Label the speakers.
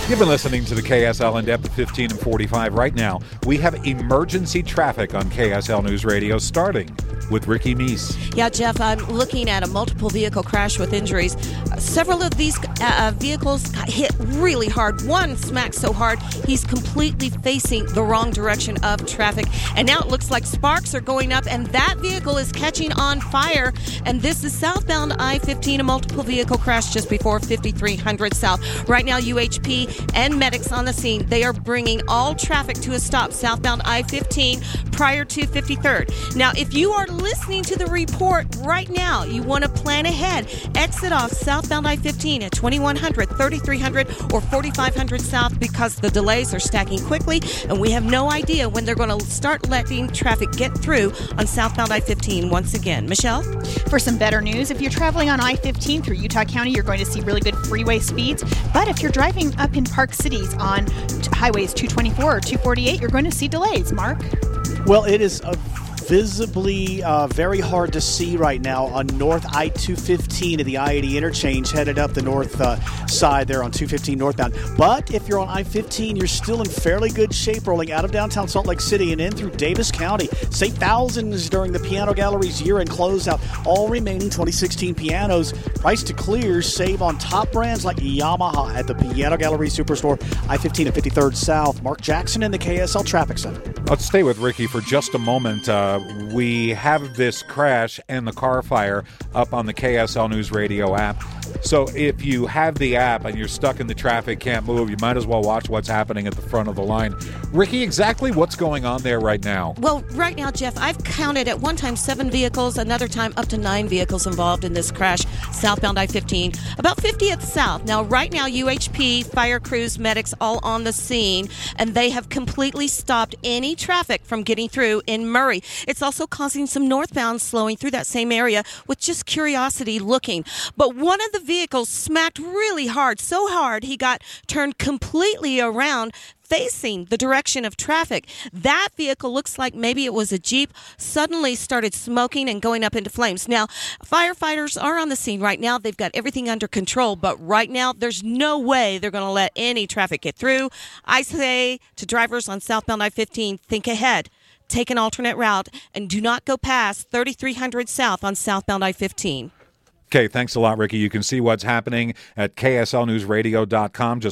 Speaker 1: You've been listening to the KSL in depth at 15 and 45. Right now, we have emergency traffic on KSL News Radio, starting with Ricky Meese.
Speaker 2: Yeah, Jeff, I'm looking at a multiple vehicle crash with injuries. Several of these vehicles got hit really hard. One smacked so hard, he's completely facing the wrong direction of traffic. And now it looks like sparks are going up, and that vehicle is catching on fire. And this is southbound I-15, a multiple vehicle crash just before 5300 South. Right now, UHP and medics on the scene. They are bringing all traffic to a stop southbound I-15 prior to 53rd. Now, if you are listening to the report right now, you want to plan ahead. Exit off southbound I-15 at 2100, 3300, or 4500 South because the delays are stacking quickly, and we have no idea when they're going to start letting traffic get through on southbound I-15 once again. Michelle?
Speaker 3: For some better news, if you're traveling on I-15 through Utah County, you're going to see really good freeway speeds. But if you're driving up in Park Cities on highways 224 or 248, you're going to see delays. Mark?
Speaker 4: Well, it is visibly very hard to see right now on North I-215 at the I-80 interchange, headed up the north side there on 215 northbound. But if you're on I-15, you're still in fairly good shape rolling out of downtown Salt Lake City and in through Davis County. Save thousands during the Piano Gallery's year-end closeout. All remaining 2016 pianos priced to clear. Save on top brands like Yamaha at the Piano Gallery Superstore, I-15 and 53rd South. Mark Jackson in the KSL Traffic Center.
Speaker 1: Let's stay with Ricky for just a moment. We have this crash and the car fire up on the KSL News Radio app. So if you have the app and you're stuck in the traffic, can't move, you might as well watch what's happening at the front of the line. Ricky, exactly what's going on there right now?
Speaker 2: Well, right now, Jeff, I've counted at one time 7 vehicles, another time up to 9 vehicles involved in this crash, southbound I-15, about 50th South. Now, right now, UHP, fire crews, medics, all on the scene, and they have completely stopped any traffic from getting through in Murray. It's also causing some northbound slowing through that same area with just curiosity looking. But one of the vehicles smacked really hard, so hard he got turned completely around facing the direction of traffic. That vehicle looks like maybe it was a Jeep, suddenly started smoking and going up into flames. Now, firefighters are on the scene right now. They've got everything under control, but right now there's no way they're going to let any traffic get through. I say to drivers on southbound I-15, think ahead. Take an alternate route and do not go past 3300 South on southbound I-15.
Speaker 1: Okay, thanks a lot, Ricky. You can see what's happening at KSLNewsRadio.com. Just